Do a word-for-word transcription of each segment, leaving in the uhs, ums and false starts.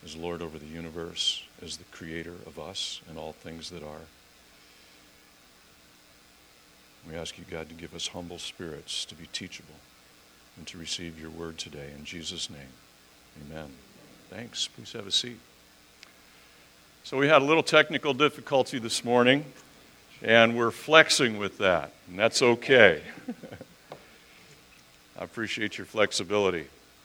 as Lord over the universe, as the creator of us and all things that are. We ask you, God, to give us humble spirits to be teachable and to receive your word today. In Jesus' name, amen. Thanks. Please have a seat. So we had a little technical difficulty this morning, and we're flexing with that, and that's okay. I appreciate your flexibility.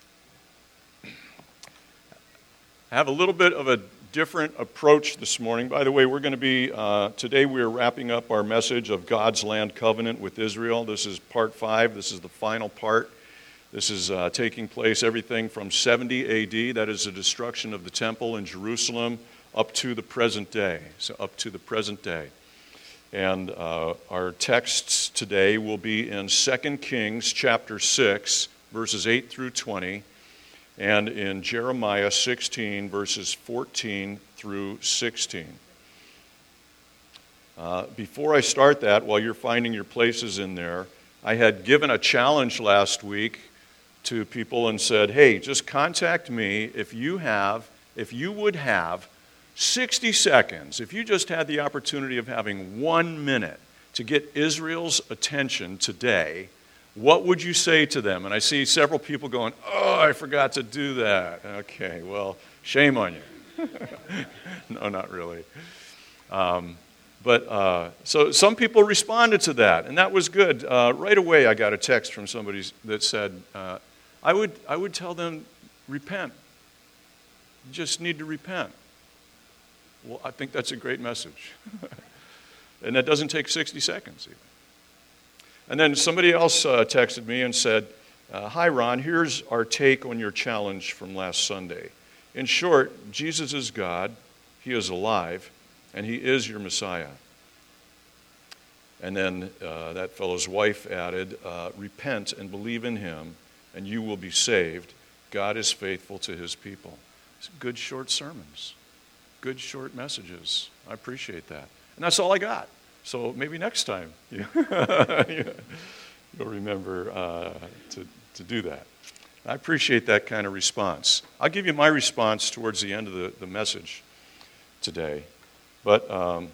I have a little bit of a different approach this morning. By the way, we're going to be, uh, today we're wrapping up our message of God's land covenant with Israel. This is part five. This is the final part. This is uh, taking place everything from seventy A D, that is the destruction of the temple in Jerusalem, up to the present day. So up to the present day. And uh, our texts today will be in Second Kings chapter six, verses eight through twenty, and in Jeremiah sixteen, verses fourteen through sixteen. Uh, before I start that, while you're finding your places in there, I had given a challenge last week to people and said, hey, just contact me if you have, if you would have sixty seconds, if you just had the opportunity of having one minute to get Israel's attention today, what would you say to them? And I see several people going, oh, I forgot to do that. Okay, well, shame on you. No, not really. Um, but uh, so some people responded to that, and that was good. Uh, right away, I got a text from somebody that said, uh, I would I would tell them, repent. You just need to repent. Well, I think that's a great message. And that doesn't take sixty seconds even. And then somebody else uh, texted me and said, uh, hi, Ron, here's our take on your challenge from last Sunday. In short, Jesus is God, he is alive, and he is your Messiah. And then uh, that fellow's wife added, uh, repent and believe in him, and you will be saved. God is faithful to his people. It's good short sermons, good short messages. I appreciate that. And that's all I got. So maybe next time you, you'll remember uh, to, to do that. I appreciate that kind of response. I'll give you my response towards the end of the, the message today. But um,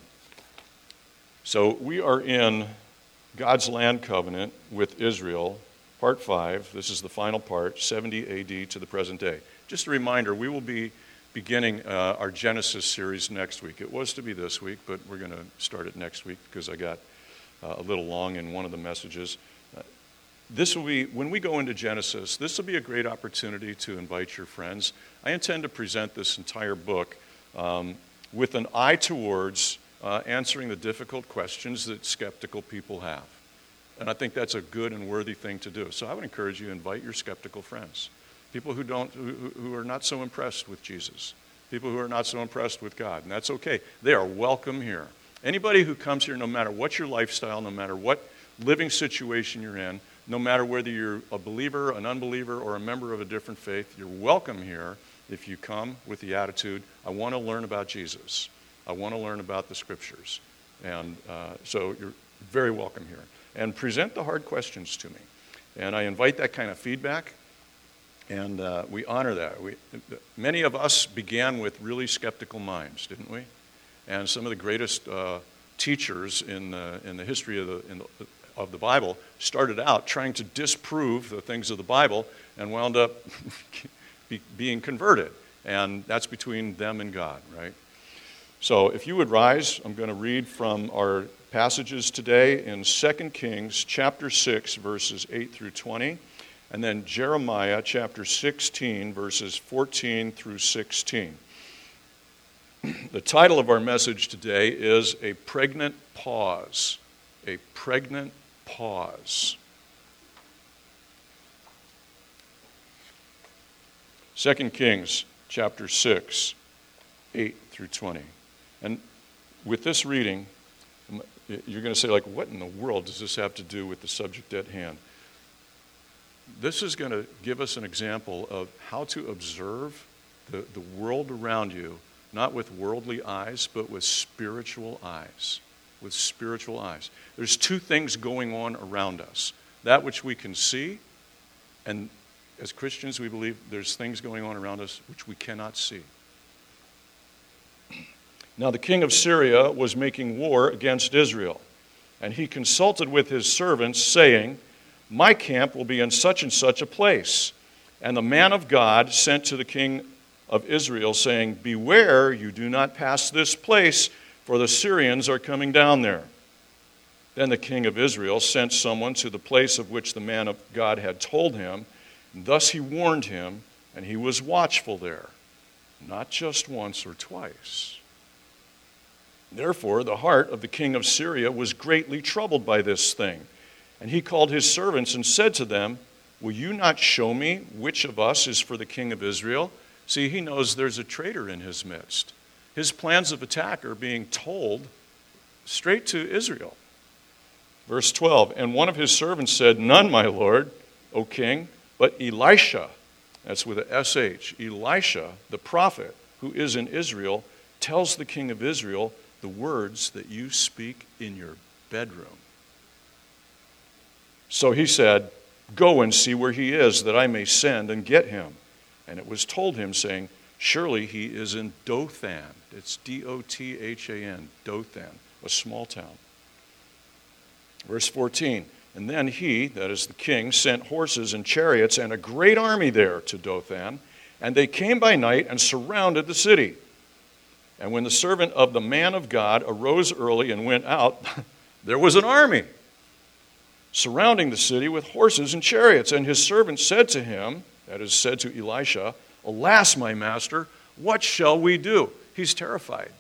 so we are in God's land covenant with Israel, part five. This is the final part, seventy A D to the present day. Just a reminder, we will be beginning uh, our Genesis series next week. It was to be this week, but we're going to start it next week because I got uh, a little long in one of the messages. Uh, this will be, when we go into Genesis, this will be a great opportunity to invite your friends. I intend to present this entire book um, with an eye towards uh, answering the difficult questions that skeptical people have. And I think that's a good and worthy thing to do. So I would encourage you to invite your skeptical friends. People who don't, who, who are not so impressed with Jesus. People who are not so impressed with God. And that's okay. They are welcome here. Anybody who comes here, no matter what your lifestyle, no matter what living situation you're in, no matter whether you're a believer, an unbeliever, or a member of a different faith, you're welcome here if you come with the attitude, I want to learn about Jesus. I want to learn about the Scriptures. And uh, so you're very welcome here. And present the hard questions to me. And I invite that kind of feedback. And uh, we honor that. We, many of us began with really skeptical minds, didn't we? And some of the greatest uh, teachers in the, in the history of the, in the of the Bible started out trying to disprove the things of the Bible and wound up be, being converted. And that's between them and God, right? So if you would rise, I'm going to read from our passages today in Second Kings chapter six, verses eight through twenty. And then Jeremiah chapter sixteen, verses fourteen through sixteen. The title of our message today is A Pregnant Pause. A Pregnant Pause. Second Kings chapter six, eight through twenty. And with this reading, you're going to say, like, what in the world does this have to do with the subject at hand? This is going to give us an example of how to observe the, the world around you, not with worldly eyes, but with spiritual eyes. With spiritual eyes. There's two things going on around us. That which we can see, and as Christians we believe there's things going on around us which we cannot see. Now the king of Syria was making war against Israel, and he consulted with his servants, saying, my camp will be in such and such a place. And the man of God sent to the king of Israel, saying, beware, you do not pass this place, for the Syrians are coming down there. Then the king of Israel sent someone to the place of which the man of God had told him, and thus he warned him, and he was watchful there, not just once or twice. Therefore, the heart of the king of Syria was greatly troubled by this thing. And he called his servants and said to them, will you not show me which of us is for the king of Israel? See, he knows there's a traitor in his midst. His plans of attack are being told straight to Israel. Verse twelve, and one of his servants said, none, my lord, O king, but Elisha, that's with a S H, Elisha, the prophet, who is in Israel, tells the king of Israel the words that you speak in your bedroom. So he said, go and see where he is, that I may send and get him. And it was told him, saying, surely he is in Dothan. It's D O T H A N, Dothan, a small town. Verse fourteen, and then he, that is the king, sent horses and chariots and a great army there to Dothan, and they came by night and surrounded the city. And when the servant of the man of God arose early and went out, there was an army surrounding the city with horses and chariots. And his servant said to him, that is, said to Elisha, alas, my master, what shall we do? He's terrified.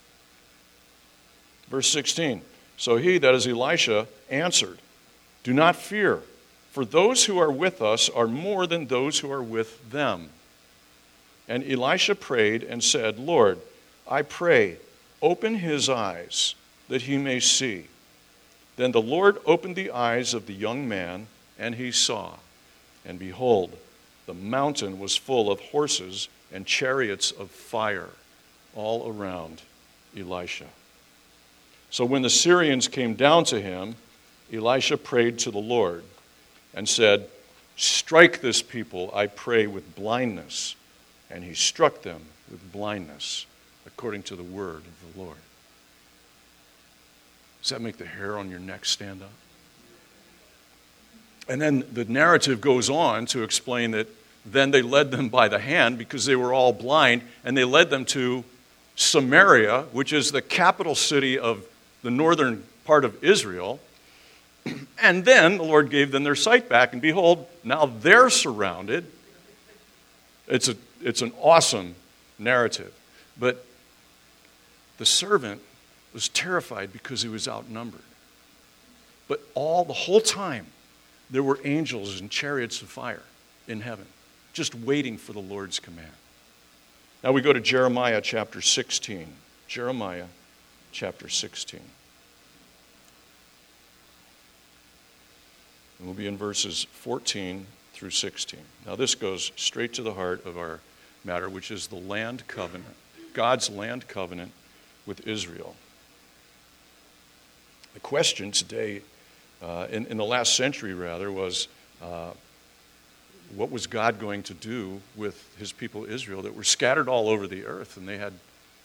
Verse sixteen, so he, that is Elisha, answered, do not fear, for those who are with us are more than those who are with them. And Elisha prayed and said, Lord, I pray, open his eyes, that he may see. Then the Lord opened the eyes of the young man, and he saw. And behold, the mountain was full of horses and chariots of fire all around Elisha. So when the Syrians came down to him, Elisha prayed to the Lord and said, strike this people, I pray, with blindness. And he struck them with blindness, according to the word of the Lord. Does that make the hair on your neck stand up? And then the narrative goes on to explain that then they led them by the hand because they were all blind, and they led them to Samaria, which is the capital city of the northern part of Israel. And then the Lord gave them their sight back, and behold, now they're surrounded. It's a it's an awesome narrative. But the servant was terrified because he was outnumbered. But all the whole time, there were angels and chariots of fire in heaven, just waiting for the Lord's command. Now we go to Jeremiah chapter sixteen. Jeremiah chapter sixteen. And we'll be in verses fourteen through sixteen. Now this goes straight to the heart of our matter, which is the land covenant, God's land covenant with Israel. The question today, uh, in, in the last century rather, was uh, what was God going to do with his people Israel that were scattered all over the earth? And they had,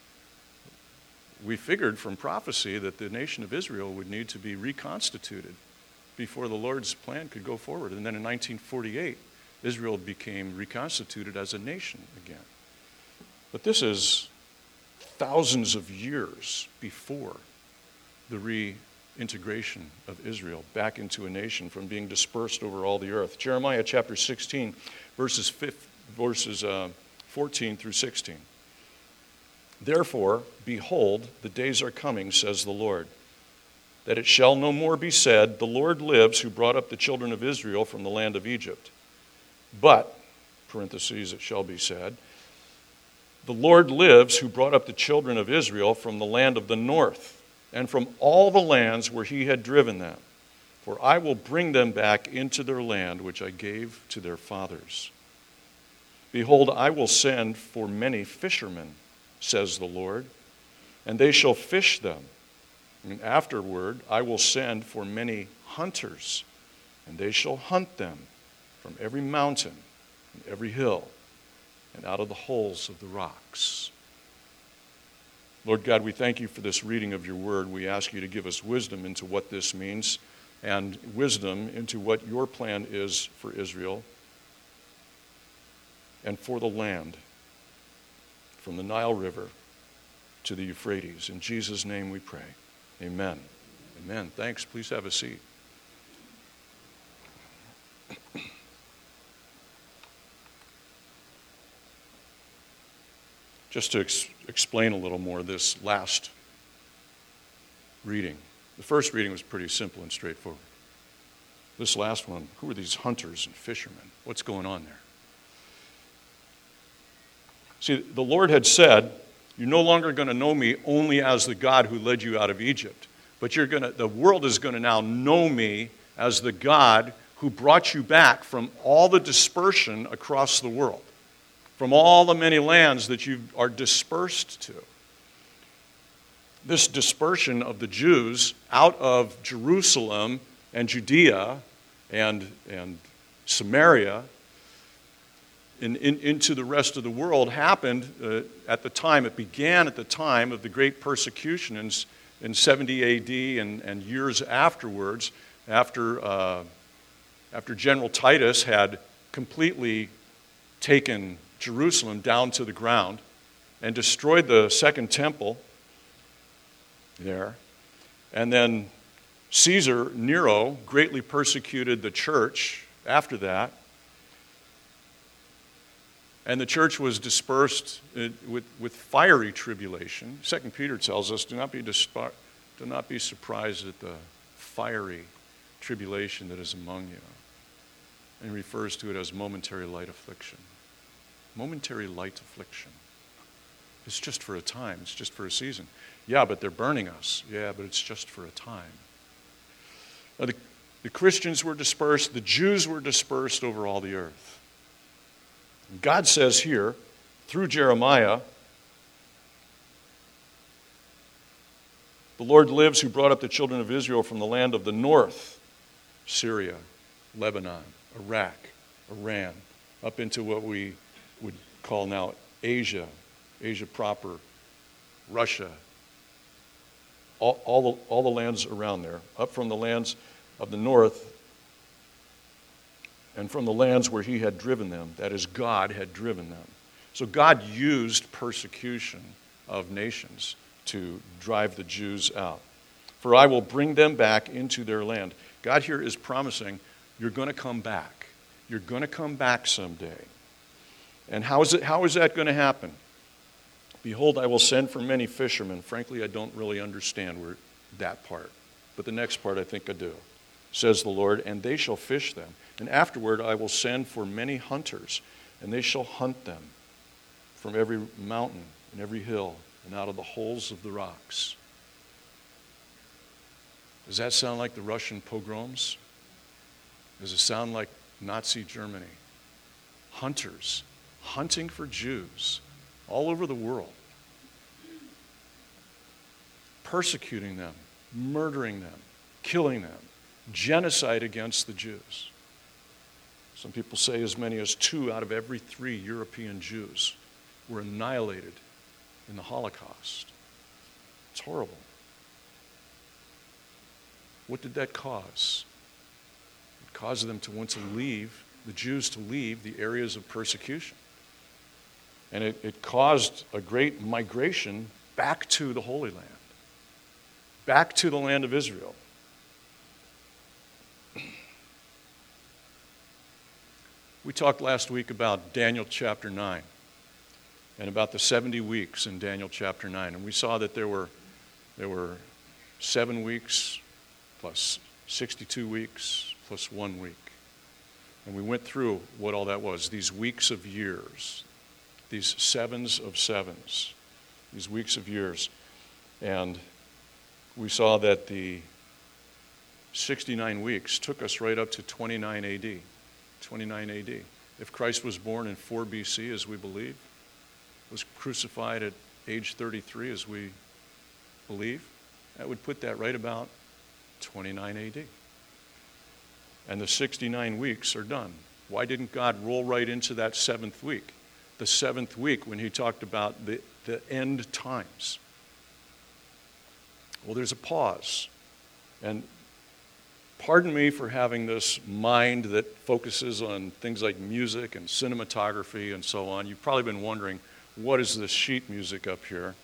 we figured from prophecy that the nation of Israel would need to be reconstituted before the Lord's plan could go forward. And then in nineteen forty-eight, Israel became reconstituted as a nation again. But this is thousands of years before the reintegration of Israel back into a nation from being dispersed over all the earth. Jeremiah chapter sixteen, verses, fifth, verses uh, fourteen through sixteen. Therefore, behold, the days are coming, says the Lord, that it shall no more be said, the Lord lives who brought up the children of Israel from the land of Egypt. But, parentheses, it shall be said, the Lord lives who brought up the children of Israel from the land of the north, and from all the lands where he had driven them. For I will bring them back into their land, which I gave to their fathers. Behold, I will send for many fishermen, says the Lord, and they shall fish them. And afterward, I will send for many hunters, and they shall hunt them from every mountain and every hill and out of the holes of the rocks. Lord God, we thank you for this reading of your word. We ask you to give us wisdom into what this means and wisdom into what your plan is for Israel and for the land from the Nile River to the Euphrates. In Jesus' name we pray. Amen. Amen. Thanks. Please have a seat. Just to ex- explain a little more this last reading. The first reading was pretty simple and straightforward. This last one, who are these hunters and fishermen? What's going on there? See, the Lord had said, you're no longer going to know me only as the God who led you out of Egypt, but you're going to, the world is going to now know me as the God who brought you back from all the dispersion across the world, from all the many lands that you are dispersed to. This dispersion of the Jews out of Jerusalem and Judea and, and Samaria in, in, into the rest of the world happened uh, at the time, it began at the time of the great persecution in, in seventy A D and, and years afterwards, after, uh, after General Titus had completely taken Jerusalem down to the ground and destroyed the second temple there. And then Caesar, Nero, greatly persecuted the church after that. And the church was dispersed with, with fiery tribulation. Second Peter tells us, do not be disp- do not be surprised at the fiery tribulation that is among you. And he refers to it as momentary light affliction. Momentary light affliction. It's just for a time. It's just for a season. Yeah, but they're burning us. Yeah, but it's just for a time. Now, the, the Christians were dispersed. The Jews were dispersed over all the earth. God says here, through Jeremiah, the Lord lives who brought up the children of Israel from the land of the north, Syria, Lebanon, Iraq, Iran, up into what we would call now Asia, Asia proper, Russia, all, all, the, all the lands around there, up from the lands of the north and from the lands where he had driven them, that is, God had driven them. So God used persecution of nations to drive the Jews out. For I will bring them back into their land. God here is promising, you're going to come back. You're going to come back someday. And how is it? How is that going to happen? Behold, I will send for many fishermen. Frankly, I don't really understand where that part. But the next part I think I do. Says the Lord, and they shall fish them. And afterward I will send for many hunters, and they shall hunt them from every mountain and every hill and out of the holes of the rocks. Does that sound like the Russian pogroms? Does it sound like Nazi Germany? Hunters hunting for Jews all over the world, persecuting them, murdering them, killing them, genocide against the Jews. Some people say as many as two out of every three European Jews were annihilated in the Holocaust. It's horrible. What did that cause? It caused them to want to leave, the Jews to leave the areas of persecution. And it, it caused a great migration back to the Holy Land, back to the land of Israel. We talked last week about Daniel chapter nine and about the seventy weeks in Daniel chapter nine. And we saw that there were, there were seven weeks plus sixty-two weeks plus one week. And we went through what all that was, these weeks of years, these sevens of sevens, these weeks of years. And we saw that the sixty-nine weeks took us right up to twenty-nine A D. twenty-nine A D. If Christ was born in four B C, as we believe, was crucified at age thirty-three, as we believe, that would put that right about twenty-nine A D. And the sixty-nine weeks are done. Why didn't God roll right into that seventh week? The seventh week when he talked about the, the end times. Well, there's a pause. And pardon me for having this mind that focuses on things like music and cinematography and so on. You've probably been wondering, what is this sheet music up here?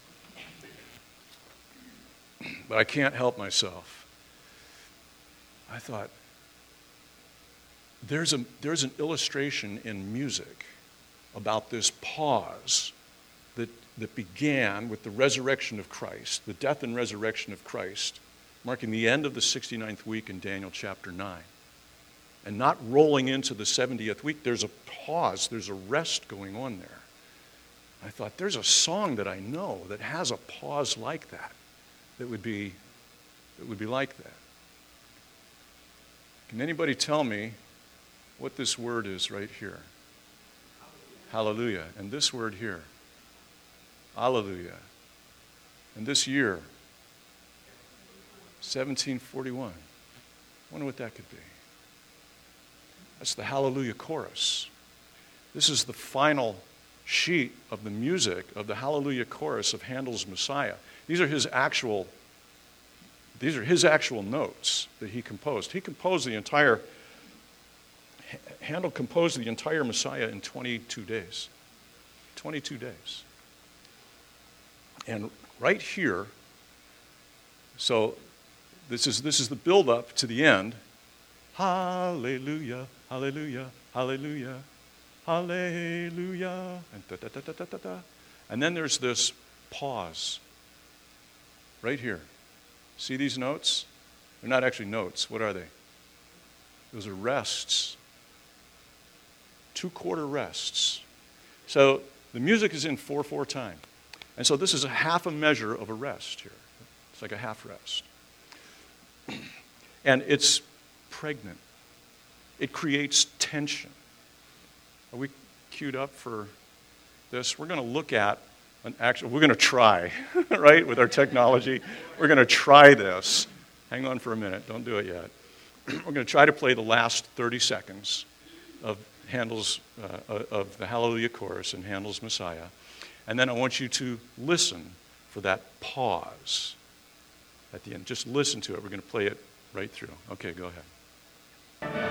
But I can't help myself. I thought, there's a there's an illustration in music about this pause that, that began with the resurrection of Christ, the death and resurrection of Christ, marking the end of the sixty-ninth week in Daniel chapter nine. And not rolling into the seventieth week, there's a pause, there's a rest going on there. I thought, there's a song that I know that has a pause like that, that would be, that would be like that. Can anybody tell me what this word is right here? Hallelujah. And this word here, Alleluia. And this year, seventeen forty-one. I wonder what that could be. That's the Hallelujah chorus. This is the final sheet of the music of the Hallelujah chorus of Handel's Messiah. These are his actual, these are his actual notes that he composed. He composed the entire, Handel composed the entire Messiah in twenty-two days. twenty-two days. And right here, so this is this is the build-up to the end. Hallelujah, hallelujah, hallelujah, hallelujah, and da da da da da da da. And then there's this pause right here. See these notes? They're not actually notes. What are they? Those are rests. Two-quarter rests. So the music is in four four time. And so this is a half a measure of a rest here. It's like a half rest. And it's pregnant. It creates tension. Are we queued up for this? We're going to look at an actual, we're going to try, right, with our technology. We're going to try this. Hang on for a minute. Don't do it yet. We're going to try to play the last thirty seconds of Handel's, uh, of the Hallelujah chorus in Handel's Messiah. And then I want you to listen for that pause at the end. Just listen to it. We're going to play it right through. Okay, go ahead.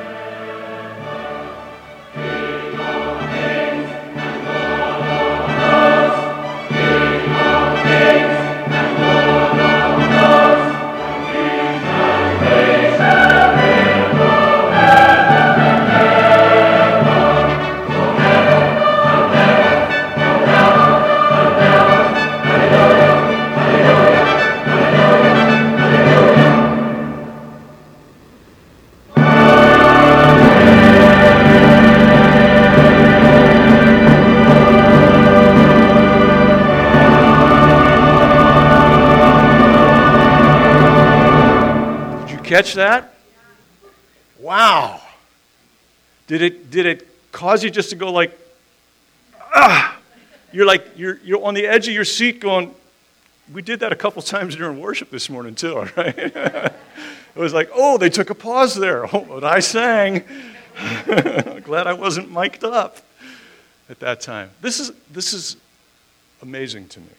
Catch that? Wow. Did it did it cause you just to go like, ah? You're like, you're you're on the edge of your seat going, we did that a couple times during worship this morning too, all right? It was like, oh, they took a pause there. Oh, but I sang. Glad I wasn't mic'd up at that time. This is this is amazing to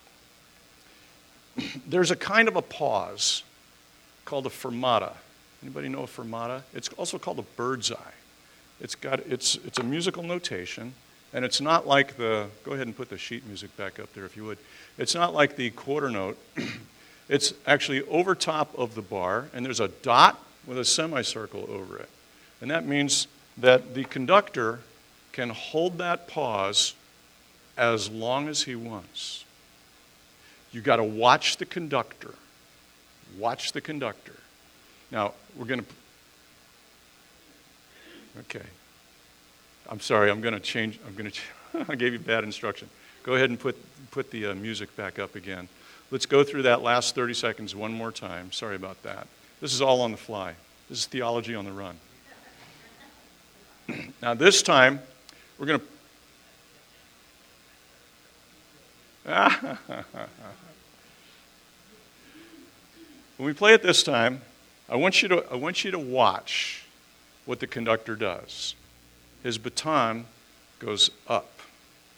me. There's a kind of a pause called a fermata. Anybody know a fermata? It's also called a bird's eye. It's got it's it's a musical notation, and it's not like the, go ahead and put the sheet music back up there if you would. It's not like the quarter note. It's actually over top of the bar, and there's a dot with a semicircle over it. And that means that the conductor can hold that pause as long as he wants. You got to watch the conductor. Watch the conductor. Now, we're going to... Okay. I'm sorry, I'm going to change... I'm going to... I gave you bad instruction. Go ahead and put, put the uh, music back up again. Let's go through that last thirty seconds one more time. Sorry about that. This is all on the fly. This is theology on the run. Now, this time, we're going to... When we play it this time, I want you to I want you to watch what the conductor does. His baton goes up.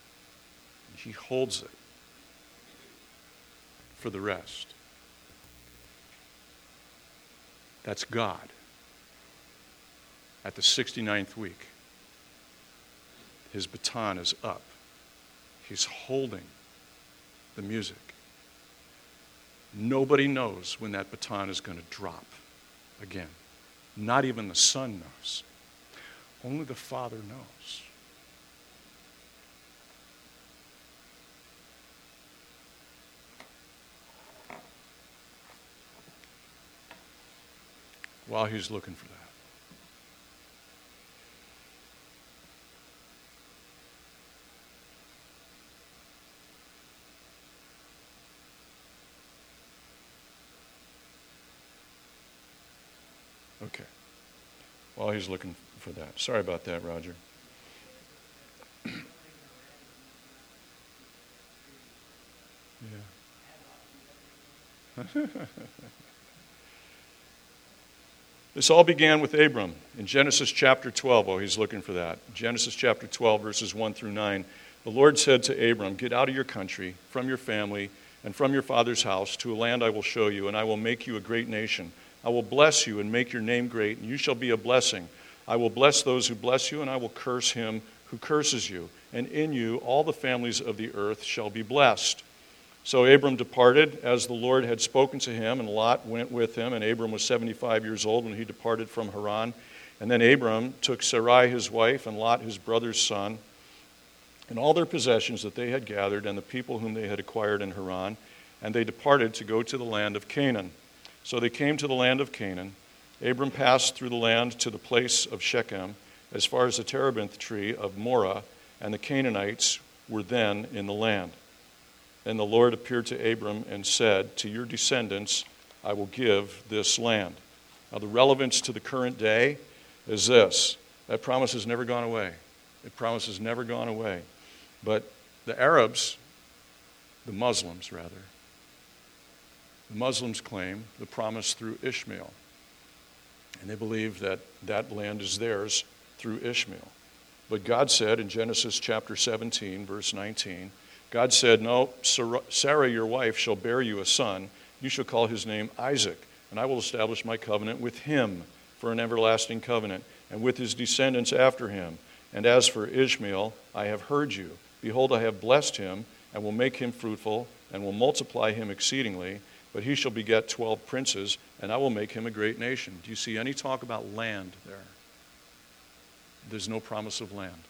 He holds it for the rest. That's God. At the sixty-ninth week, his baton is up. He's holding the music. Nobody knows when that baton is going to drop again. Not even the Son knows. Only the Father knows. While he's looking for that. Okay. While he's looking for that. Sorry about that, Roger. Yeah. This all began with Abram in Genesis chapter twelve. Oh, he's looking for that. Genesis chapter twelve, verses one through nine. The Lord said to Abram, "Get out of your country, from your family, and from your father's house, to a land I will show you, and I will make you a great nation. I will bless you and make your name great, and you shall be a blessing. I will bless those who bless you, and I will curse him who curses you. And in you all the families of the earth shall be blessed." So Abram departed as the Lord had spoken to him, and Lot went with him. And Abram was seventy-five years old when he departed from Haran. And then Abram took Sarai his wife, and Lot his brother's son, and all their possessions that they had gathered, and the people whom they had acquired in Haran, and they departed to go to the land of Canaan. So they came to the land of Canaan. Abram passed through the land to the place of Shechem, as far as the terebinth tree of Moreh, and the Canaanites were then in the land. And the Lord appeared to Abram and said, "To your descendants I will give this land." Now the relevance to the current day is this. That promise has never gone away. That promise has never gone away. But the Arabs, the Muslims rather, the Muslims claim the promise through Ishmael. And they believe that that land is theirs through Ishmael. But God said in Genesis chapter seventeen, verse nineteen, God said, "No, Sarah your wife shall bear you a son. You shall call his name Isaac, and I will establish my covenant with him for an everlasting covenant, and with his descendants after him. And as for Ishmael, I have heard you. Behold, I have blessed him, and will make him fruitful, and will multiply him exceedingly. But he shall beget twelve princes, and I will make him a great nation." Do you see any talk about land there? There's no promise of land.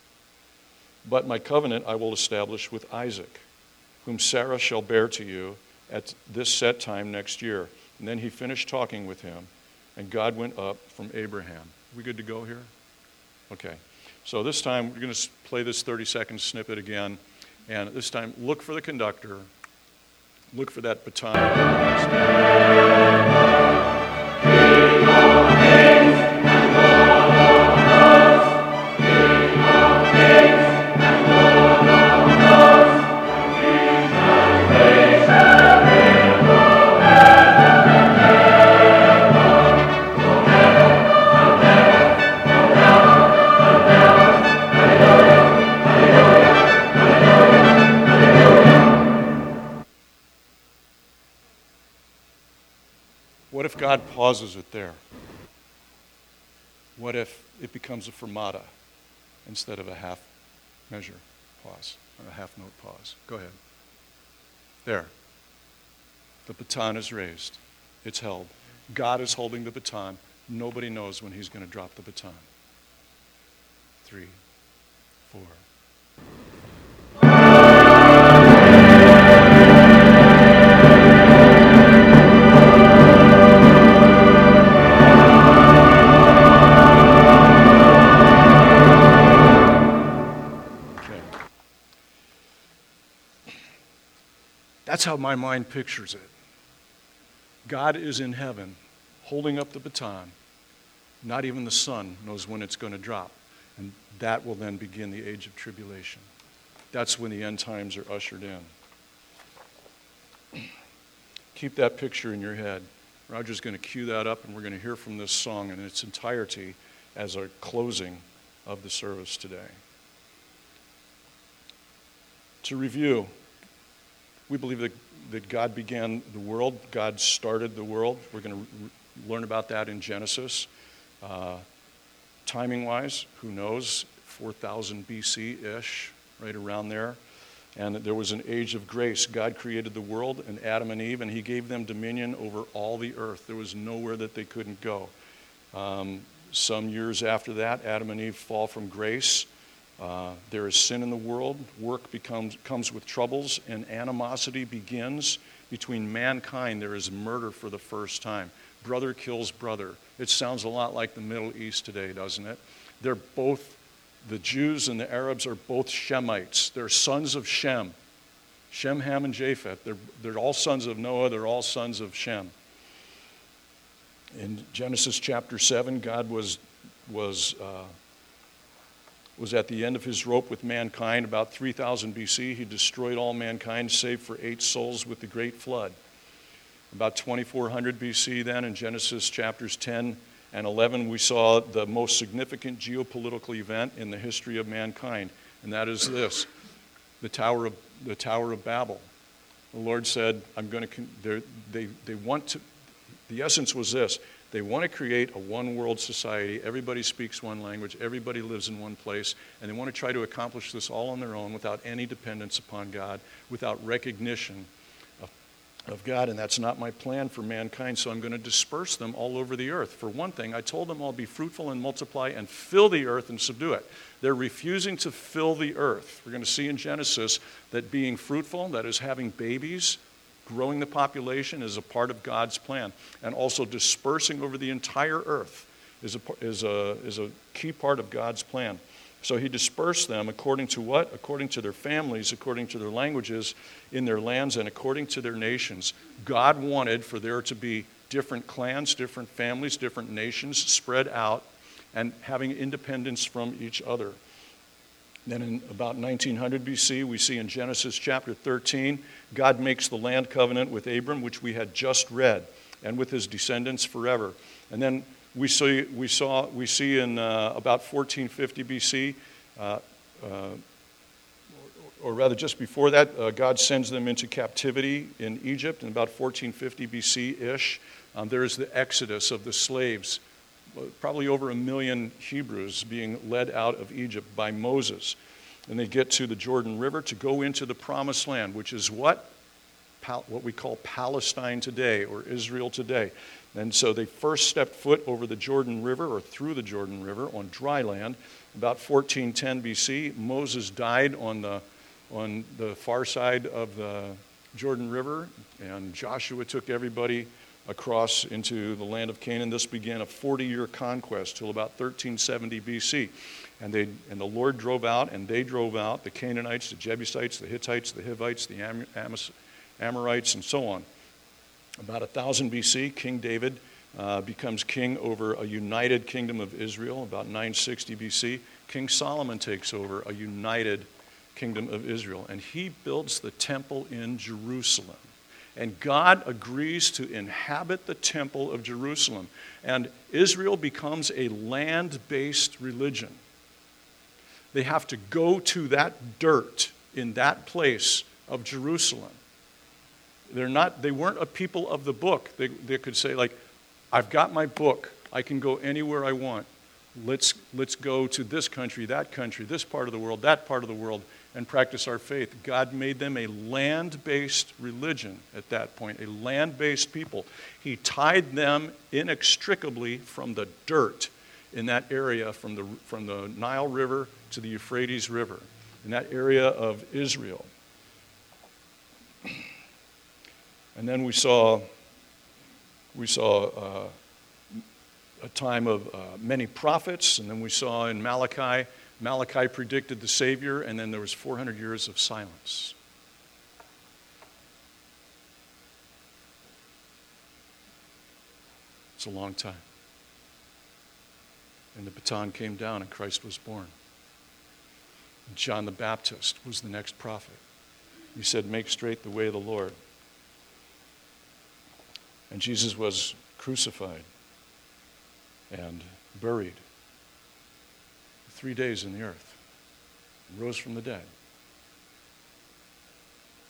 "But my covenant I will establish with Isaac, whom Sarah shall bear to you at this set time next year." And then he finished talking with him, and God went up from Abraham. We good to go here? Okay. So this time we're going to play this thirty-second snippet again. And this time, look for the conductor. Look for that baton. What if God pauses it there? What if it becomes a fermata instead of a half measure pause, or a half note pause? Go ahead. There. The baton is raised. It's held. God is holding the baton. Nobody knows when he's going to drop the baton. Three, four. That's how my mind pictures it. God is in heaven, holding up the baton. Not even the Son knows when it's going to drop. And that will then begin the age of tribulation. That's when the end times are ushered in. Keep that picture in your head. Roger's going to cue that up, and we're going to hear from this song in its entirety as our closing of the service today. To review, we believe that, that God began the world. God started the world. We're going to re- learn about that in Genesis. Uh, timing-wise, who knows, four thousand B C-ish, right around there. And there was an age of grace. God created the world and Adam and Eve, and he gave them dominion over all the earth. There was nowhere that they couldn't go. Um, some years after that, Adam and Eve fall from grace. Uh, there is sin in the world. Work becomes comes with troubles, and animosity begins between mankind. There is murder for the first time. Brother kills brother. It sounds a lot like the Middle East today, doesn't it? They're both, the Jews and the Arabs are both Shemites. They're sons of Shem. Shem, Ham, and Japheth. They're, they're all sons of Noah. They're all sons of Shem. In Genesis chapter seven, God was, was, uh, was at the end of his rope with mankind. About three thousand B C, he destroyed all mankind save for eight souls with the great flood. About twenty-four hundred B C then, in Genesis chapters ten and eleven, we saw the most significant geopolitical event in the history of mankind, and that is this, the Tower of, the Tower of Babel. The Lord said, I'm going to, they, they want to, the essence was this, they want to create a one-world society. Everybody speaks one language. Everybody lives in one place. And they want to try to accomplish this all on their own without any dependence upon God, without recognition of, of God. And that's not my plan for mankind, so I'm going to disperse them all over the earth. For one thing, I told them all, be fruitful and multiply and fill the earth and subdue it. They're refusing to fill the earth. We're going to see in Genesis that being fruitful, that is having babies, growing the population, is a part of God's plan. And also dispersing over the entire earth is a, is a, is a key part of God's plan. So he dispersed them according to what? According to their families, according to their languages, in their lands, and according to their nations. God wanted for there to be different clans, different families, different nations spread out and having independence from each other. Then in about nineteen hundred B C, we see in Genesis chapter thirteen, God makes the land covenant with Abram, which we had just read, and with his descendants forever. And then we see, we saw, we see in uh, about fourteen fifty B C, uh, uh, or rather just before that, uh, God sends them into captivity in Egypt in about fourteen fifty B C-ish. Um, there is the exodus of the slaves, probably over a million Hebrews being led out of Egypt by Moses. And they get to the Jordan River to go into the Promised Land, which is what? Pal- what we call Palestine today, or Israel today. And so they first stepped foot over the Jordan River, or through the Jordan River, on dry land. About fourteen ten B C, Moses died on the, on the far side of the Jordan River, and Joshua took everybody across into the land of Canaan. This began a forty-year conquest till about thirteen seventy B C. And they and the Lord drove out, and they drove out the Canaanites, the Jebusites, the Hittites, the Hivites, the Am- Am- Amorites, and so on. About one thousand B C, King David uh, becomes king over a united kingdom of Israel. About nine sixty B C, King Solomon takes over a united kingdom of Israel, and he builds the temple in Jerusalem. And God agrees to inhabit the temple of Jerusalem. And Israel becomes a land-based religion. They have to go to that dirt in that place of Jerusalem. They're not, they weren't a people of the book. They, they could say, like, I've got my book. I can go anywhere I want. Let's, let's go to this country, that country, this part of the world, that part of the world, and practice our faith. God made them a land-based religion at that point, a land-based people. He tied them inextricably from the dirt in that area, from the, from the Nile River to the Euphrates River, in that area of Israel. And then we saw, we saw uh, a time of uh, many prophets, and then we saw in Malachi, Malachi predicted the Savior, and then there was four hundred years of silence. It's a long time. And the baton came down, and Christ was born. John the Baptist was the next prophet. He said, make straight the way of the Lord. And Jesus was crucified and buried. Three days in the earth, rose from the dead.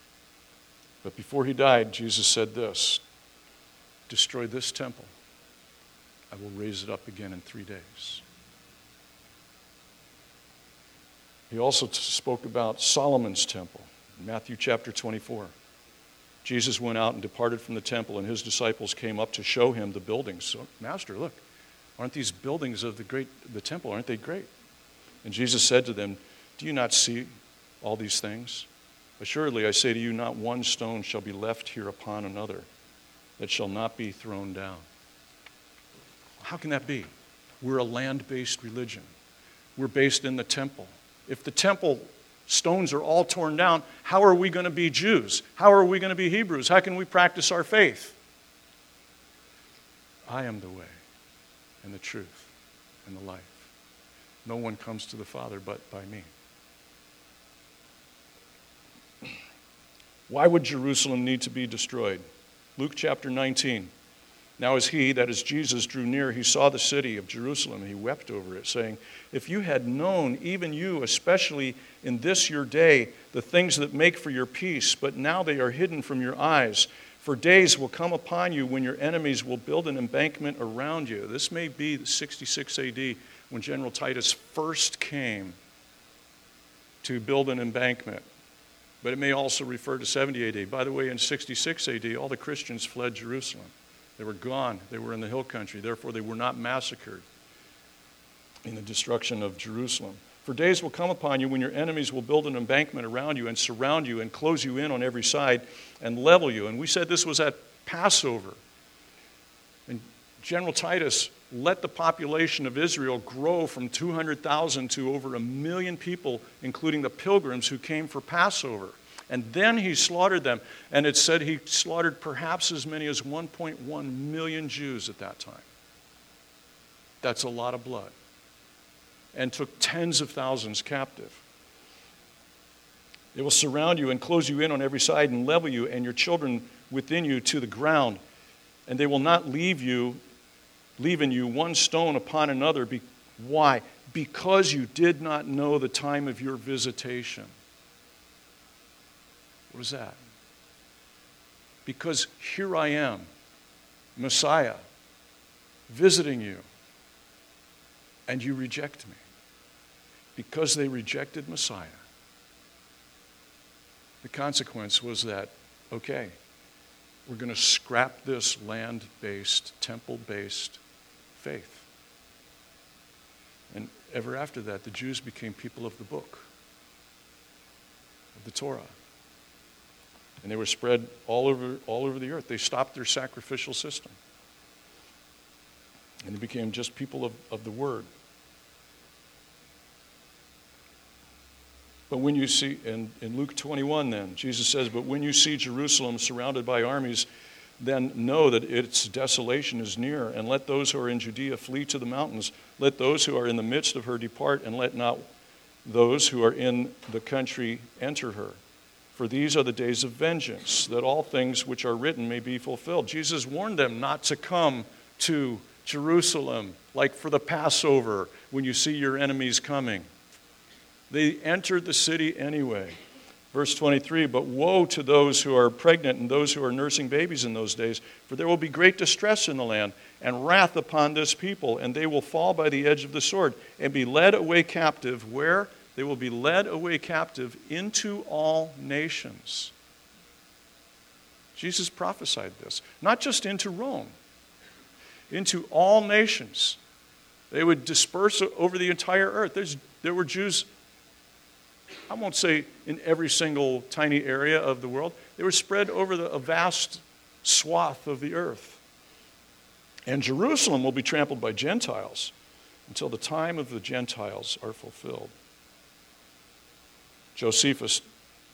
But before he died, Jesus said this, destroy this temple, I will raise it up again in three days. He also t- spoke about Solomon's temple in Matthew chapter twenty-four. Jesus went out and departed from the temple, and his disciples came up to show him the buildings. So, Master, look, aren't these buildings of the great the temple, aren't they great? And Jesus said to them, do you not see all these things? Assuredly, I say to you, not one stone shall be left here upon another that shall not be thrown down. How can that be? We're a land-based religion. We're based in the temple. If the temple stones are all torn down, how are we going to be Jews? How are we going to be Hebrews? How can we practice our faith? I am the way and the truth and the life. No one comes to the Father but by me. Why would Jerusalem need to be destroyed? Luke chapter nineteen. Now as he, that is Jesus, drew near, he saw the city of Jerusalem, and he wept over it, saying, if you had known, even you, especially in this your day, the things that make for your peace, but now they are hidden from your eyes. For days will come upon you when your enemies will build an embankment around you. This may be sixty-six A D, when General Titus first came to build an embankment. But it may also refer to seventy A D. By the way, in sixty-six A D, all the Christians fled Jerusalem. They were gone. They were in the hill country. Therefore, they were not massacred in the destruction of Jerusalem. For days will come upon you when your enemies will build an embankment around you and surround you and close you in on every side and level you. And we said this was at Passover. And General Titus let the population of Israel grow from two hundred thousand to over a million people, including the pilgrims who came for Passover. And then he slaughtered them. And it said he slaughtered perhaps as many as one point one million Jews at that time. That's a lot of blood. And took tens of thousands captive. They will surround you and close you in on every side and level you and your children within you to the ground. And they will not leave you, leave in you one stone upon another. Be- Why? Because you did not know the time of your visitation. What is that? Because here I am, Messiah, visiting you, and you reject me. Because they rejected Messiah, the consequence was that, okay, we're going to scrap this land-based, temple-based faith. And ever after that, the Jews became people of the book, of the Torah. And they were spread all over, all over the earth. They stopped their sacrificial system. And they became just people of, of the Word. But when you see, in, in Luke twenty-one then, Jesus says, but when you see Jerusalem surrounded by armies, then know that its desolation is near, and let those who are in Judea flee to the mountains. Let those who are in the midst of her depart, and let not those who are in the country enter her. For these are the days of vengeance, that all things which are written may be fulfilled. Jesus warned them not to come to Jerusalem, like for the Passover, when you see your enemies coming. They entered the city anyway. Verse twenty-three, but woe to those who are pregnant and those who are nursing babies in those days, for there will be great distress in the land, and wrath upon this people, and they will fall by the edge of the sword, and be led away captive. Where? They will be led away captive into all nations. Jesus prophesied this. Not just into Rome, into all nations. They would disperse over the entire earth. There's, there were Jews, I won't say in every single tiny area of the world. They were spread over the, a vast swath of the earth. And Jerusalem will be trampled by Gentiles until the time of the Gentiles are fulfilled. Josephus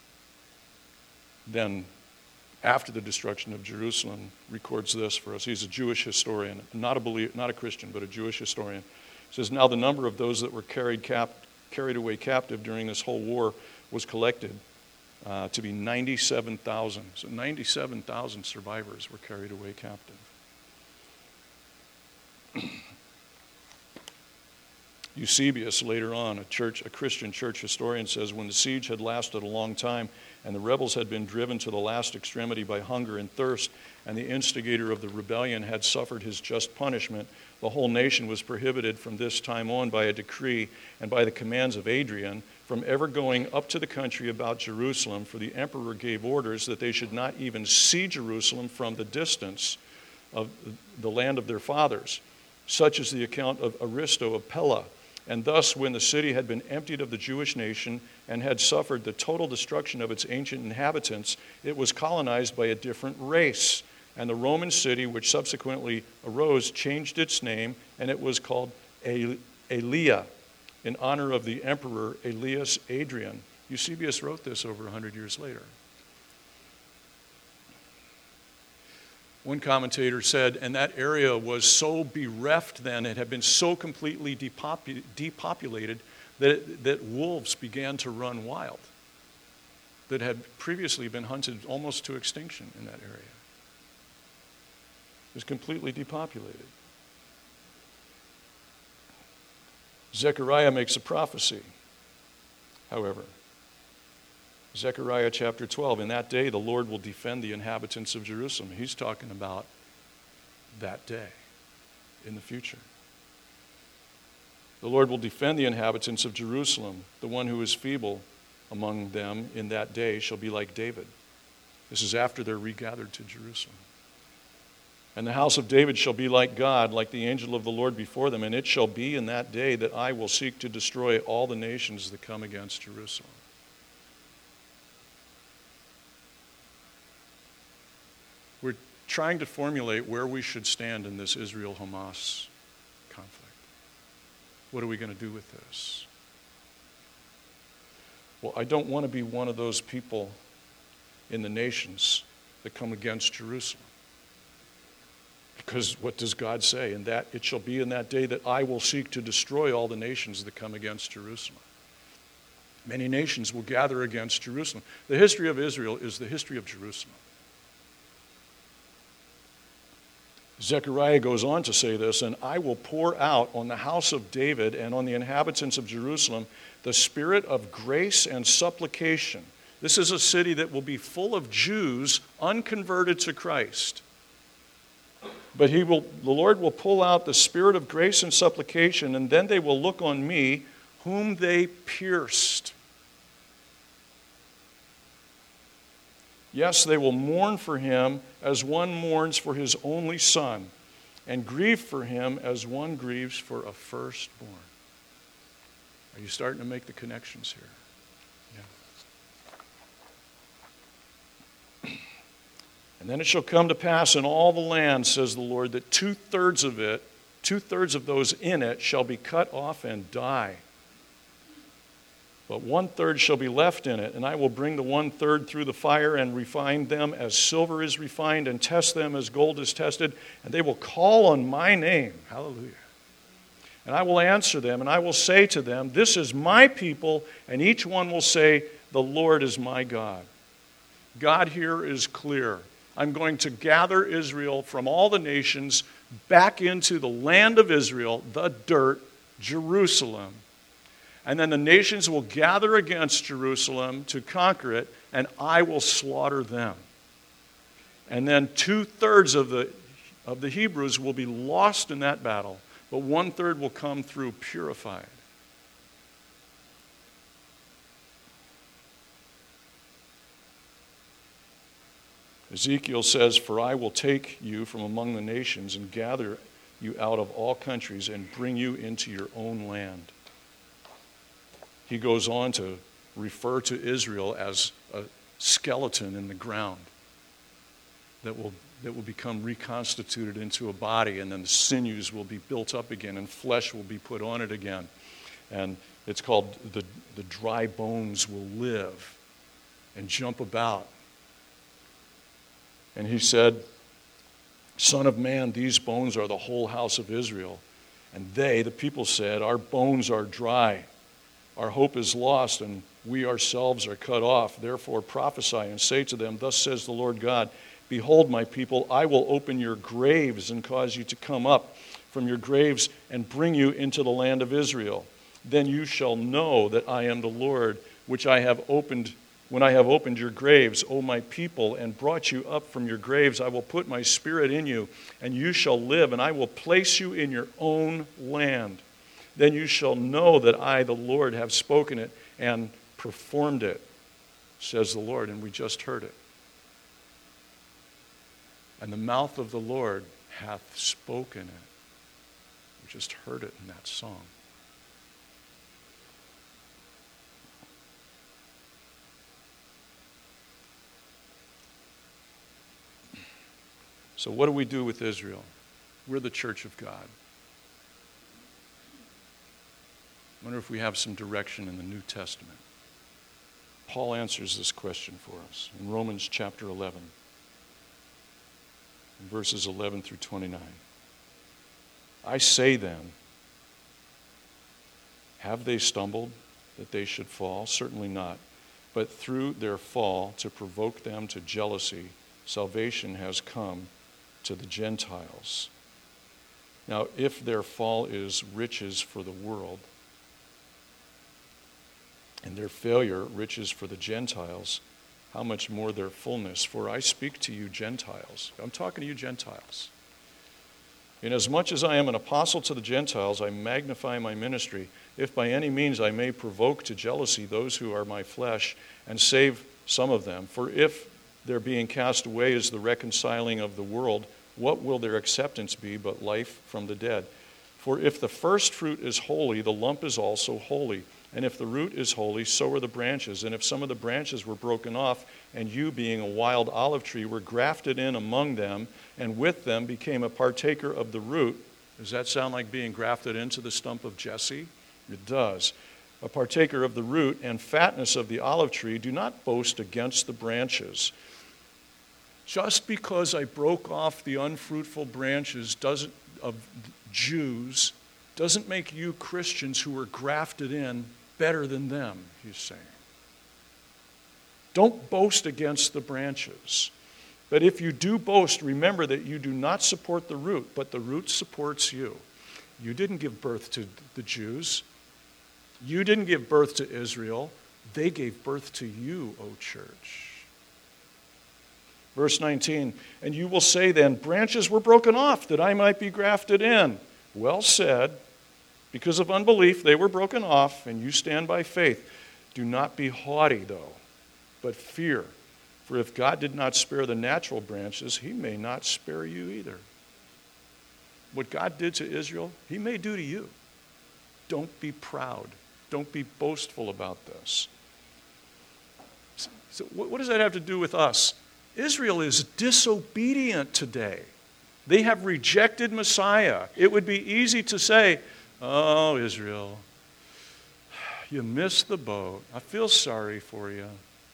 then, after the destruction of Jerusalem, records this for us. He's a Jewish historian, not a believer, not a Christian, but a Jewish historian. He says, now the number of those that were carried cap, carried away captive during this whole war was collected uh, to be ninety-seven thousand. So ninety-seven thousand survivors were carried away captive. Eusebius, later on, a church, a Christian church historian, says, when the siege had lasted a long time and the rebels had been driven to the last extremity by hunger and thirst, and the instigator of the rebellion had suffered his just punishment, the whole nation was prohibited from this time on by a decree and by the commands of Adrian from ever going up to the country about Jerusalem, for the emperor gave orders that they should not even see Jerusalem from the distance of the land of their fathers. Such is the account of Aristo of Pella. And thus, when the city had been emptied of the Jewish nation and had suffered the total destruction of its ancient inhabitants, it was colonized by a different race. And the Roman city, which subsequently arose, changed its name, and it was called Aelia, in honor of the emperor Aelius Adrian. Eusebius wrote this over one hundred years later. One commentator said, and that area was so bereft then, it had been so completely depopu- depopulated that, it, that wolves began to run wild, that had previously been hunted almost to extinction in that area. It was completely depopulated. Zechariah makes a prophecy, however. Zechariah chapter twelve, in that day the Lord will defend the inhabitants of Jerusalem. He's talking about that day in the future. The Lord will defend the inhabitants of Jerusalem. The one who is feeble among them in that day shall be like David. This is after they're regathered to Jerusalem. And the house of David shall be like God, like the angel of the Lord before them. And it shall be in that day that I will seek to destroy all the nations that come against Jerusalem. We're trying to formulate where we should stand in this Israel-Hamas conflict. What are we going to do with this? Well, I don't want to be one of those people in the nations that come against Jerusalem. Because what does God say? In that it shall be in that day that I will seek to destroy all the nations that come against Jerusalem. Many nations will gather against Jerusalem. The history of Israel is the history of Jerusalem. Zechariah goes on to say this, and I will pour out on the house of David and on the inhabitants of Jerusalem the spirit of grace and supplication. This is a city that will be full of Jews unconverted to Christ. But he will, the Lord will pull out the spirit of grace and supplication, and then they will look on me, whom they pierced. Yes, they will mourn for him as one mourns for his only son, and grieve for him as one grieves for a firstborn. Are you starting to make the connections here? Yeah. And then it shall come to pass in all the land, says the Lord, that two-thirds of it, two-thirds of those in it shall be cut off and die. But one-third shall be left in it, and I will bring the one-third through the fire and refine them as silver is refined and test them as gold is tested, and they will call on my name. Hallelujah. And I will answer them, and I will say to them, this is my people, and each one will say, the Lord is my God. God here is clear. I'm going to gather Israel from all the nations back into the land of Israel, the dirt, Jerusalem. And then the nations will gather against Jerusalem to conquer it, and I will slaughter them. And then two-thirds of the, of the Hebrews will be lost in that battle, but one-third will come through purified. Ezekiel says, for I will take you from among the nations and gather you out of all countries and bring you into your own land. He goes on to refer to Israel as a skeleton in the ground that will, that will become reconstituted into a body, and then the sinews will be built up again and flesh will be put on it again. And it's called the, the dry bones will live and jump about. And he said, Son of man, these bones are the whole house of Israel. And they, the people, said, our bones are dry. Our hope is lost, and we ourselves are cut off. Therefore prophesy and say to them, thus says the Lord God, Behold, my people, I will open your graves and cause you to come up from your graves and bring you into the land of Israel. Then you shall know that I am the Lord, which I have opened, when I have opened your graves, O my people, and brought you up from your graves. I will put my spirit in you, and you shall live, and I will place you in your own land. Then you shall know that I, the Lord, have spoken it and performed it, says the Lord. And we just heard it. And the mouth of the Lord hath spoken it. We just heard it in that song. So what do we do with Israel? We're the church of God. I wonder if we have some direction in the New Testament. Paul answers this question for us in Romans chapter eleven. Verses eleven through twenty-nine. I say then, have they stumbled that they should fall? Certainly not. But through their fall, to provoke them to jealousy, salvation has come to the Gentiles. Now, if their fall is riches for the world, and their failure riches for the Gentiles, how much more their fullness? For I speak to you Gentiles. I'm talking to you Gentiles. Inasmuch as I am an apostle to the Gentiles, I magnify my ministry, if by any means I may provoke to jealousy those who are my flesh, and save some of them. For if their being cast away is the reconciling of the world, what will their acceptance be but life from the dead? For if the first fruit is holy, the lump is also holy. And if the root is holy, so are the branches. And if some of the branches were broken off, and you, being a wild olive tree, were grafted in among them, and with them became a partaker of the root. Does that sound like being grafted into the stump of Jesse? It does. A partaker of the root and fatness of the olive tree, do not boast against the branches. Just because I broke off the unfruitful branches doesn't of Jews doesn't make you Christians who were grafted in better than them, he's saying. Don't boast against the branches. But if you do boast, remember that you do not support the root, but the root supports you. You didn't give birth to the Jews. You didn't give birth to Israel. They gave birth to you, O church. Verse nineteen, and you will say then, branches were broken off that I might be grafted in. Well said. Because of unbelief, they were broken off, and you stand by faith. Do not be haughty, though, but fear. For if God did not spare the natural branches, he may not spare you either. What God did to Israel, he may do to you. Don't be proud. Don't be boastful about this. So what does that have to do with us? Israel is disobedient today. They have rejected Messiah. It would be easy to say, oh, Israel, you missed the boat. I feel sorry for you.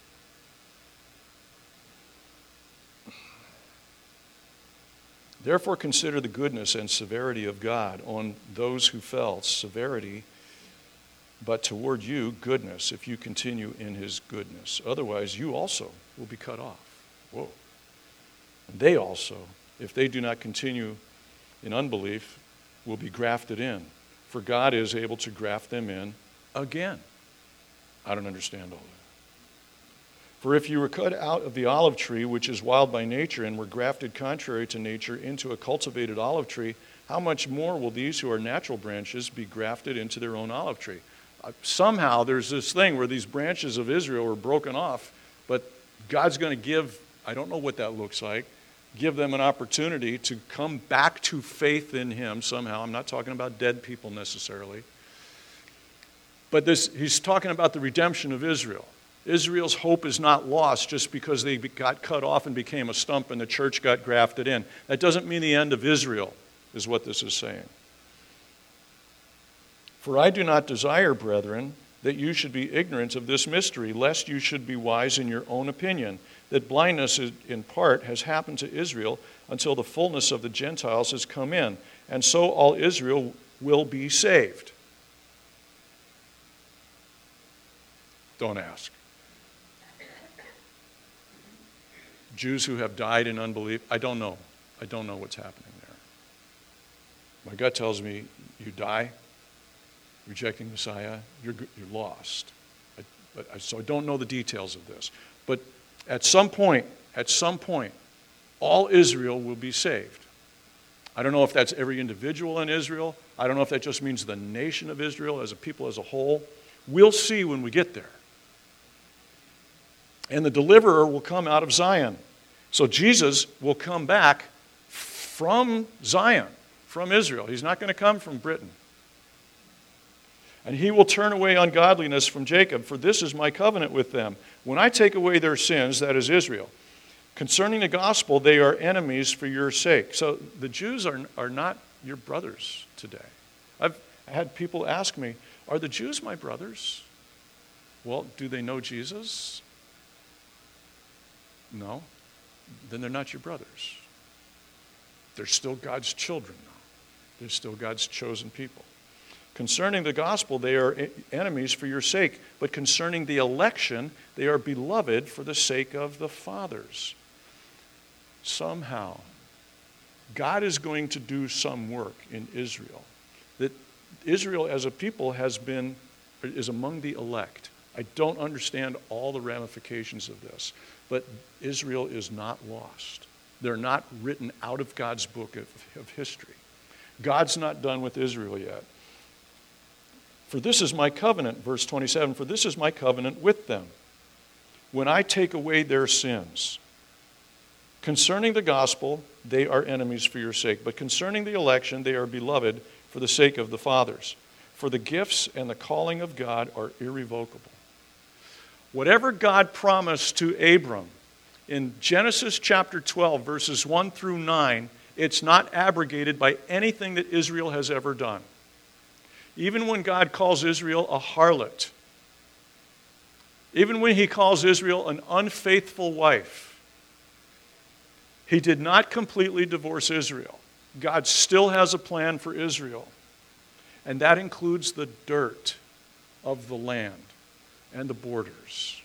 Therefore consider the goodness and severity of God on those who fell. Severity, but toward you, goodness, if you continue in his goodness. Otherwise, you also will be cut off. Whoa. And they also, if they do not continue in unbelief, will be grafted in. For God is able to graft them in again. I don't understand all that. For if you were cut out of the olive tree, which is wild by nature, and were grafted contrary to nature into a cultivated olive tree, how much more will these who are natural branches be grafted into their own olive tree? Uh, somehow there's this thing where these branches of Israel are broken off, but God's going to give, I don't know what that looks like, give them an opportunity to come back to faith in him somehow. I'm not talking about dead people necessarily. But this, he's talking about the redemption of Israel. Israel's hope is not lost just because they got cut off and became a stump and the church got grafted in. That doesn't mean the end of Israel, is what this is saying. For I do not desire, brethren, that you should be ignorant of this mystery, lest you should be wise in your own opinion, that blindness in part has happened to Israel until the fullness of the Gentiles has come in, and so all Israel will be saved. Don't ask. Jews who have died in unbelief. I don't know. I don't know what's happening there. My gut tells me you die rejecting Messiah, you're, you're lost. I, but I, so I don't know the details of this. But at some point, at some point, all Israel will be saved. I don't know if that's every individual in Israel. I don't know if that just means the nation of Israel as a people as a whole. We'll see when we get there. And the deliverer will come out of Zion. So Jesus will come back from Zion, from Israel. He's not going to come from Britain. And he will turn away ungodliness from Jacob, for this is my covenant with them. When I take away their sins, that is Israel. Concerning the gospel, they are enemies for your sake. So the Jews are, are not your brothers today. I've had people ask me, are the Jews my brothers? Well, do they know Jesus? No. Then they're not your brothers. They're still God's children, though. They're still God's chosen people. Concerning the gospel, they are enemies for your sake. But concerning the election, they are beloved for the sake of the fathers. Somehow, God is going to do some work in Israel. That Israel as a people has been, is among the elect. I don't understand all the ramifications of this, but Israel is not lost. They're not written out of God's book of, of history. God's not done with Israel yet. For this is my covenant, verse twenty-seven, for this is my covenant with them, when I take away their sins. Concerning the gospel, they are enemies for your sake, but concerning the election, they are beloved for the sake of the fathers. For the gifts and the calling of God are irrevocable. Whatever God promised to Abram in Genesis chapter twelve, verses one through nine, it's not abrogated by anything that Israel has ever done. Even when God calls Israel a harlot, even when he calls Israel an unfaithful wife, he did not completely divorce Israel. God still has a plan for Israel, and that includes the dirt of the land and the borders.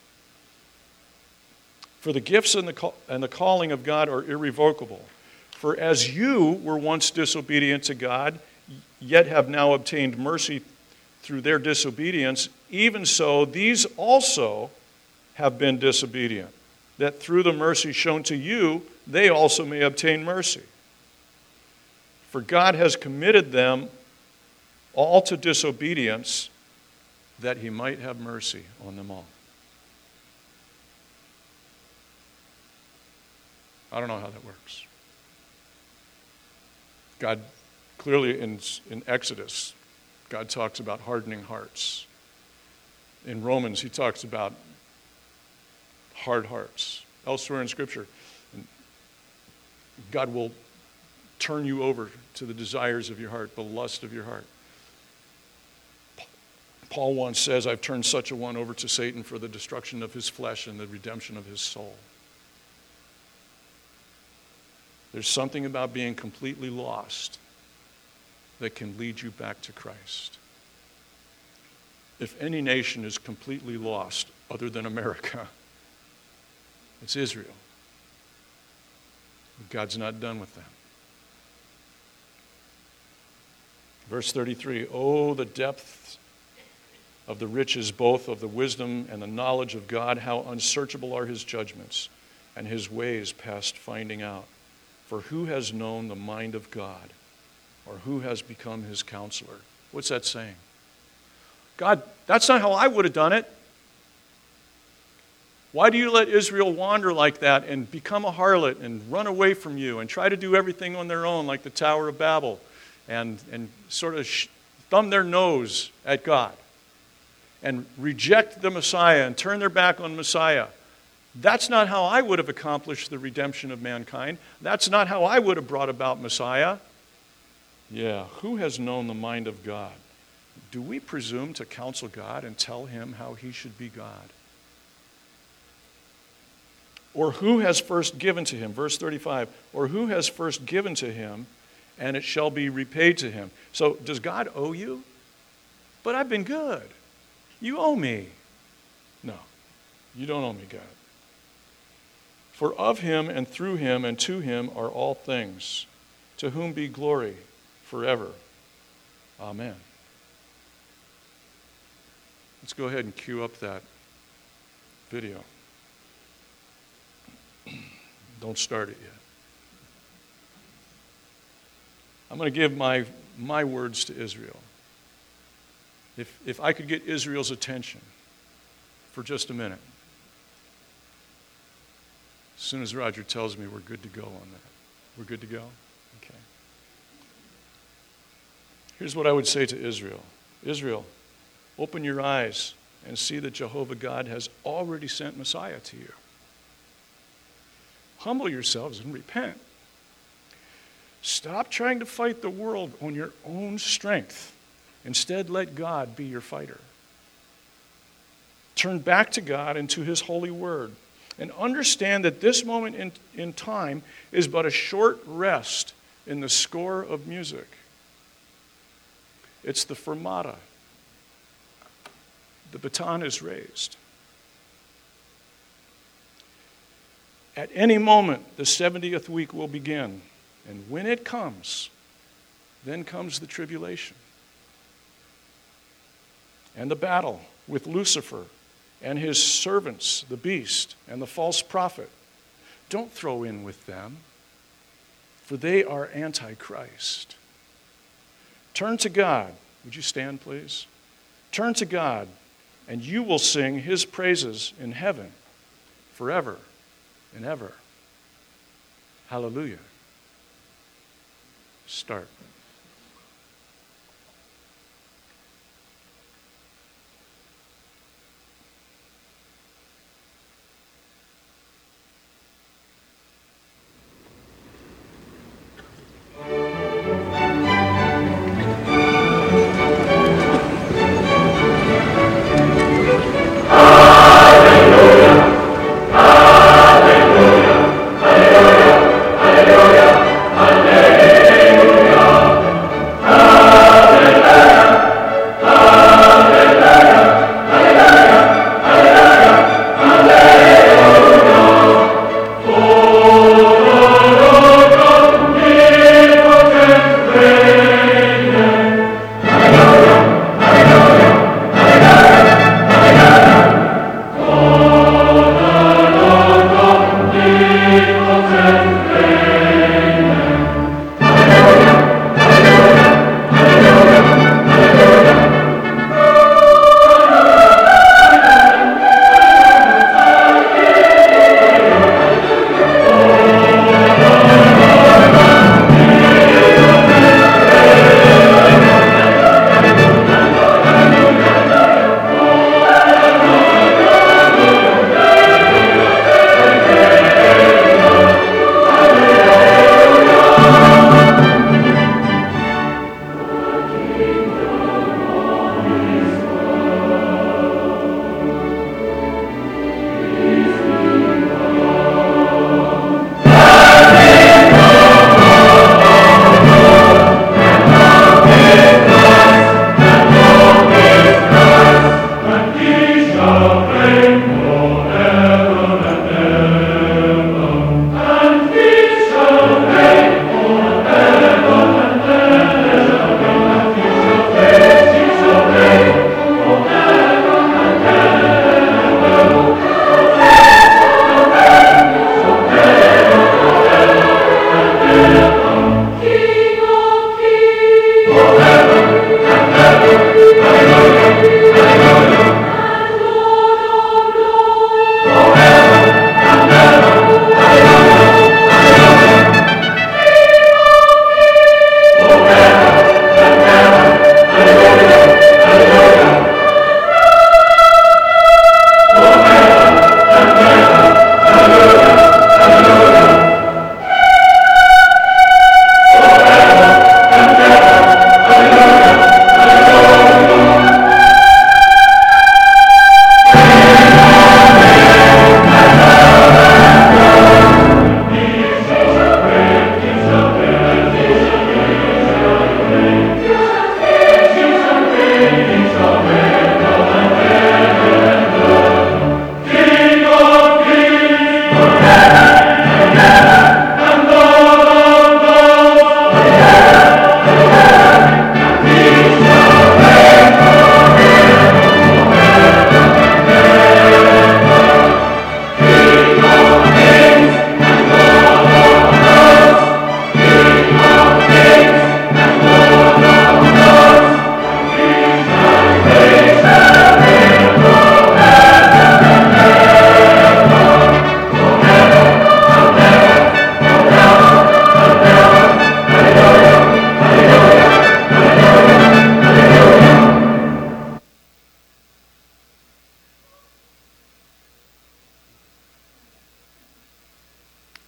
For the gifts and the, call, and the calling of God are irrevocable. For as you were once disobedient to God, yet have now obtained mercy through their disobedience, even so these also have been disobedient, that through the mercy shown to you, they also may obtain mercy. For God has committed them all to disobedience, that he might have mercy on them all. I don't know how that works. God, clearly in, in Exodus, God talks about hardening hearts. In Romans, he talks about hard hearts. Elsewhere in Scripture, God will turn you over to the desires of your heart, the lust of your heart. Paul once says, I've turned such a one over to Satan for the destruction of his flesh and the redemption of his soul. There's something about being completely lost that can lead you back to Christ. If any nation is completely lost other than America, it's Israel. God's not done with them. Verse thirty-three, oh, the depth of the riches, both of the wisdom and the knowledge of God, how unsearchable are his judgments and his ways past finding out. For who has known the mind of God, or who has become his counselor? What's that saying? God, that's not how I would have done it. Why do you let Israel wander like that and become a harlot and run away from you and try to do everything on their own like the Tower of Babel and, and sort of sh- thumb their nose at God and reject the Messiah and turn their back on Messiah? That's not how I would have accomplished the redemption of mankind. That's not how I would have brought about Messiah. Yeah, who has known the mind of God? Do we presume to counsel God and tell him how he should be God? Or who has first given to him? Verse thirty-five, or who has first given to him, and it shall be repaid to him. So does God owe you? But I've been good. You owe me. No, you don't owe me, God. For of him and through him and to him are all things, to whom be glory forever. Amen. Let's go ahead and cue up that video. Don't start it yet. I'm going to give my, my words to Israel. If, if I could get Israel's attention for just a minute. As soon as Roger tells me we're good to go on that. We're good to go? Okay. Here's what I would say to Israel. Israel, open your eyes and see that Jehovah God has already sent Messiah to you. Humble yourselves and repent. Stop trying to fight the world on your own strength. Instead, let God be your fighter. Turn back to God and to his holy word. And understand that this moment in, in time is but a short rest in the score of music. It's the fermata. The baton is raised. At any moment, the seventieth week will begin. And when it comes, then comes the tribulation. And the battle with Lucifer and his servants, the beast and the false prophet. Don't throw in with them, for they are antichrist. Turn to God. Would you stand, please? Turn to God, and you will sing his praises in heaven forever and ever. Hallelujah. Start. Hallelujah, hallelujah, hallelujah.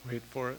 Wait for it.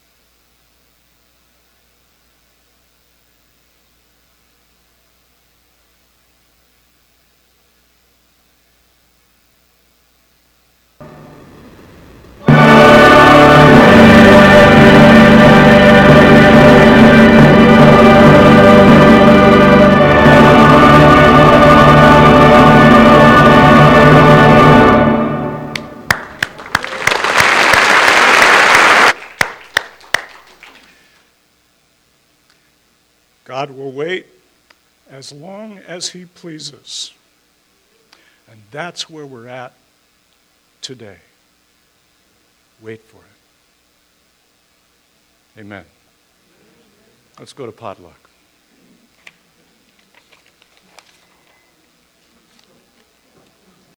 God will wait as long as he pleases. And that's where we're at today. Wait for it. Amen. Let's go to potluck.